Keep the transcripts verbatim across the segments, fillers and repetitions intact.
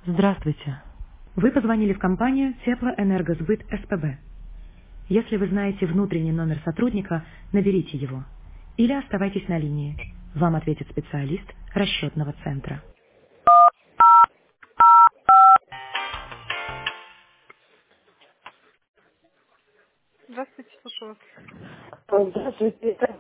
Здравствуйте. Вы позвонили в компанию Теплоэнергосбыт СПБ. Если вы знаете внутренний номер сотрудника, наберите его. Или оставайтесь на линии. Вам ответит специалист расчетного центра. Здравствуйте, слушаю вас. Здравствуйте, это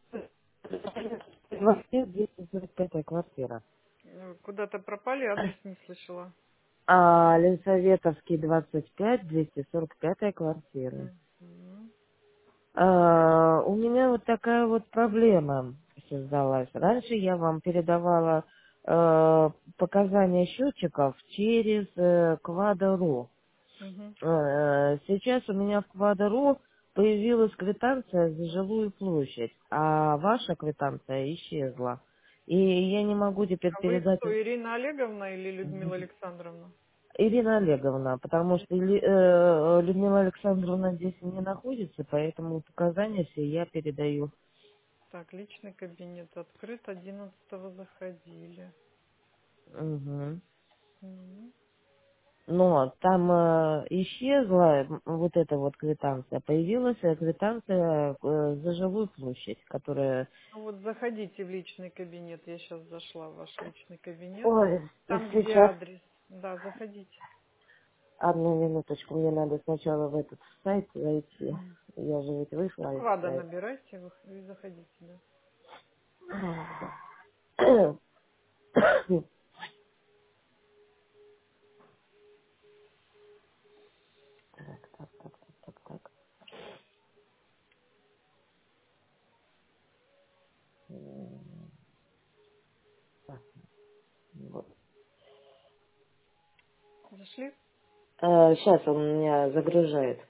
в Москве двести сорок пятая квартира. Э, Куда-то пропали, адрес не слышала. А Ленсоветовский двадцать пять, двести сорок пятая квартира. Мгм. А, у меня вот такая вот проблема создалась. Раньше я вам передавала э, показания счетчиков через э, Квадро. Мгм. Э, Сейчас у меня в Квадро появилась квитанция за жилую площадь, а ваша квитанция исчезла. И я не могу теперь А вы передать кто, Ирина Олеговна или Людмила Александровна? Ирина Олеговна, потому что Ли- э, Людмила Александровна здесь не находится, поэтому показания все я передаю. Так, личный кабинет открыт, одиннадцатого заходили. Мгм. Мгм. Но там э, исчезла м, вот эта вот квитанция, появилась э, квитанция э, за жилую площадь, которая... Ну вот заходите в личный кабинет, я сейчас зашла в ваш личный кабинет. Ой, Там, где сейчас, адрес. Да, заходите. одну минуточку, мне надо сначала в этот сайт зайти. Мгм. Я же ведь Ну, вышла из квада сайта. набирайте вы- и заходите, да. Так, так, так, так, так, так. М, так, вот. Зашли? Сейчас он меня загружает.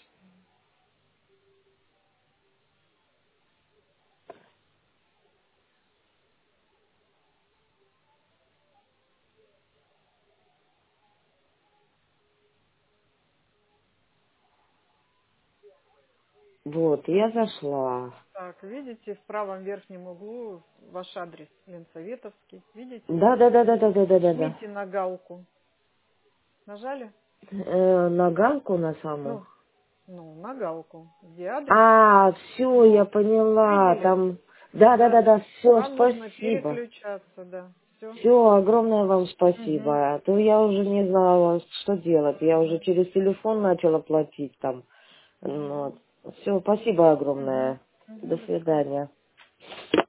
Вот, я зашла. Так, видите, в правом верхнем углу ваш адрес Ленсоветовский. Видите? Да, да, да, да, да, да, да, да, да. Жмите на галку. Нажали? Э, на галку на саму. Ну, ну, на галку. Где адрес? А, все, я Вот. поняла. Видели? Там. Да, да, да, Да. да, все, Вам нужно спасибо. переключаться, да. Все. Все, огромное вам Угу. спасибо. А то я уже не знала, что делать. Я уже через телефон начала платить там. Угу. Вот. Все, спасибо Угу. огромное. Угу. До До свидания. свидания.